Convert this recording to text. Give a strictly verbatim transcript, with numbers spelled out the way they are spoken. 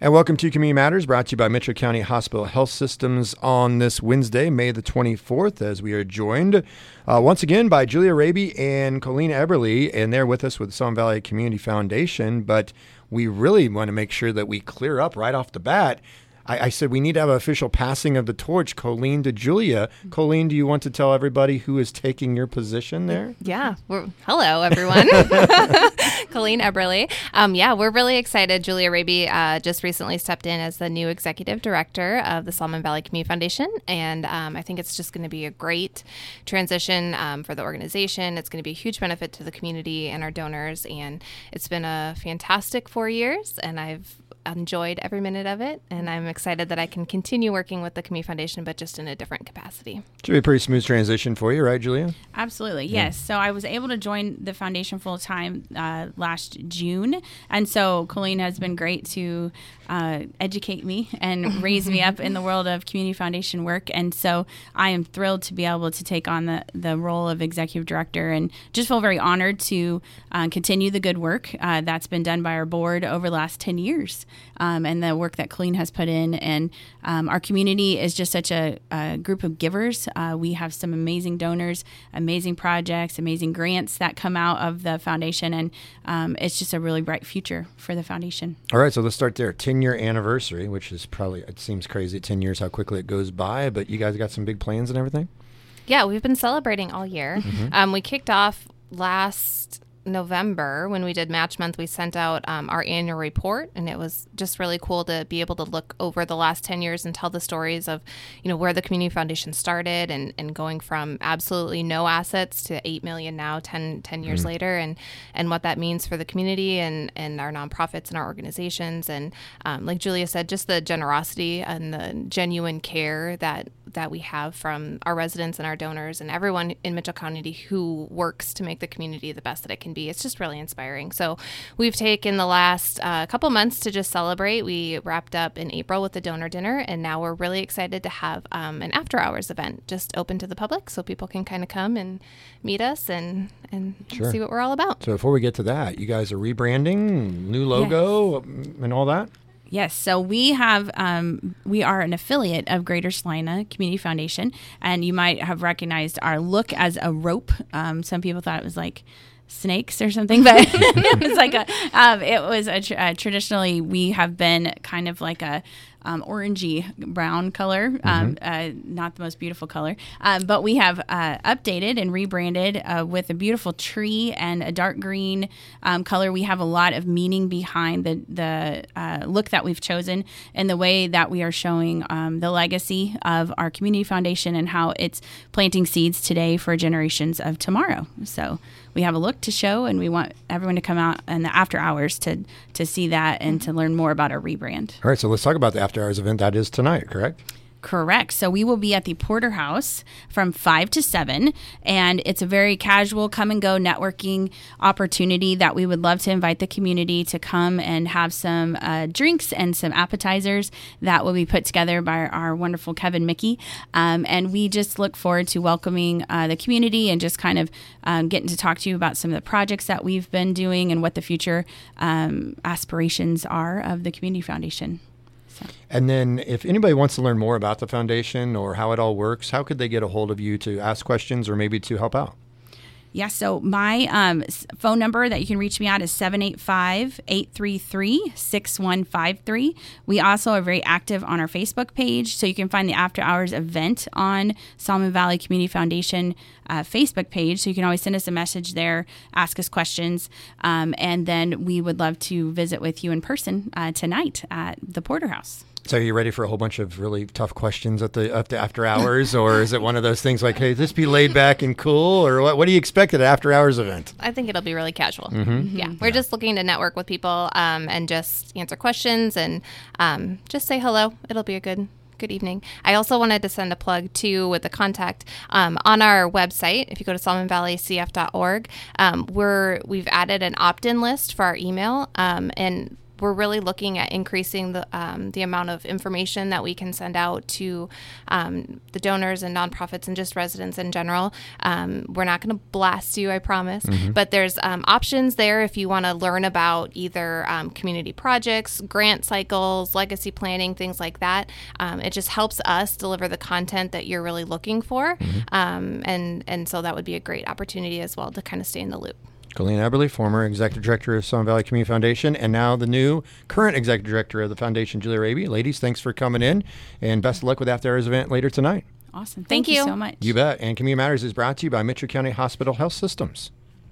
And welcome to Community Matters, brought to you by Mitchell County Hospital Health Systems on this Wednesday, May the twenty-fourth, as we are joined uh, once again by Julia Raby and Colleen Eberly, and they're with us with the Salmon Valley Community Foundation. But we really want to make sure that we clear up right off the bat. I, I said we need to have an official passing of the torch, Colleen to Julia. Colleen, do you want to tell everybody who is taking your position there? Yeah. We're, hello, everyone. Colleen Eberly. Um, yeah, we're really excited. Julia Raby uh, just recently stepped in as the new executive director of the Salmon Valley Community Foundation. And um, I think it's just going to be a great transition um, for the organization. It's going to be a huge benefit to the community and our donors. And it's been a fantastic four years, and I've enjoyed every minute of it, and I'm excited that I can continue working with the Community Foundation, but just in a different capacity. Should be a pretty smooth transition for you, right, Julia? Absolutely, yes. Yeah. So I was able to join the foundation full time uh, last June, and so Colleen has been great to uh, educate me and raise me up in the world of community foundation work, and so I am thrilled to be able to take on the, the role of executive director, and just feel very honored to uh, continue the good work uh, that's been done by our board over the last ten years. Um, and the work that Colleen has put in. And um, our community is just such a, a group of givers. Uh, we have some amazing donors, amazing projects, amazing grants that come out of the foundation. And um, it's just a really bright future for the foundation. All right, so let's start there. ten-year anniversary, which is probably, it seems crazy, ten years, how quickly it goes by. But you guys got some big plans and everything? Yeah, we've been celebrating all year. Mm-hmm. Um, we kicked off last November when we did Match Month. We sent out um, our annual report, and it was just really cool to be able to look over the last ten years and tell the stories of, you know, where the Community Foundation started and, and going from absolutely no assets to eight million now, ten, ten years mm-hmm. later, and, and what that means for the community and, and our nonprofits and our organizations. And um, like Julia said, just the generosity and the genuine care that that we have from our residents and our donors and everyone in Mitchell County who works to make the community the best that it can be. It's just really inspiring. So we've taken the last uh, couple months to just celebrate. We wrapped up in April with the donor dinner, and now we're really excited to have um, an after hours event just open to the public so people can kind of come and meet us and, and sure. see what we're all about. So before we get to that, you guys are rebranding, new logo yes. and all that? Yes, so we have um, we are an affiliate of Greater Salina Community Foundation, and you might have recognized our look as a rope. Um, some people thought it was like snakes or something, but it was like a um, it was a tr- uh, traditionally we have been kind of like a um, orangey brown color, um, mm-hmm. uh, not the most beautiful color, um, but we have uh, updated and rebranded uh, with a beautiful tree and a dark green um, color. We have a lot of meaning behind the the uh, look that we've chosen and the way that we are showing um, the legacy of our community foundation and how it's planting seeds today for generations of tomorrow. So we have a look to show, and we want everyone to come out in the after hours to to see that and to learn more about our rebrand. All right, so let's talk about the after hours event. That is tonight, correct? Correct. So we will be at the Porter House from five to seven, and it's a very casual come and go networking opportunity that we would love to invite the community to come and have some uh, drinks and some appetizers that will be put together by our wonderful Kevin Mickey. Um, and we just look forward to welcoming uh, the community and just kind of um, getting to talk to you about some of the projects that we've been doing and what the future um, aspirations are of the Community Foundation. So. And then if anybody wants to learn more about the foundation or how it all works, how could they get a hold of you to ask questions or maybe to help out? Yeah, so my um, phone number that you can reach me at is seven eight five, eight three three, six one five three. We also are very active on our Facebook page, so you can find the After Hours event on Salmon Valley Community Foundation uh, Facebook page. So you can always send us a message there, ask us questions, um, and then we would love to visit with you in person uh, tonight at the Porter House. So are you ready for a whole bunch of really tough questions at the, at the after hours, or is it one of those things like, hey, just be laid back and cool, or what? What do you expect at an after hours event? I think it'll be really casual. Mm-hmm. Yeah, we're yeah. just looking to network with people um, and just answer questions and um, just say hello. It'll be a good good evening. I also wanted to send a plug too with the contact um, on our website. If you go to salmon valley c f dot org, um, we're we've added an opt-in list for our email, um, and we're really looking at increasing the um, the amount of information that we can send out to um, the donors and nonprofits and just residents in general. Um, we're not going to blast you, I promise, mm-hmm. but there's um, options there if you want to learn about either um, community projects, grant cycles, legacy planning, things like that. Um, it just helps us deliver the content that you're really looking for, mm-hmm. um, and and so that would be a great opportunity as well to kind of stay in the loop. Colleen Eberly, former Executive Director of Sun Valley Community Foundation, and now the new current Executive Director of the Foundation, Julia Raby. Ladies, thanks for coming in, and best of luck with After Hours event later tonight. Awesome. Thank, Thank you you so much. You bet. And Community Matters is brought to you by Mitchell County Hospital Health Systems.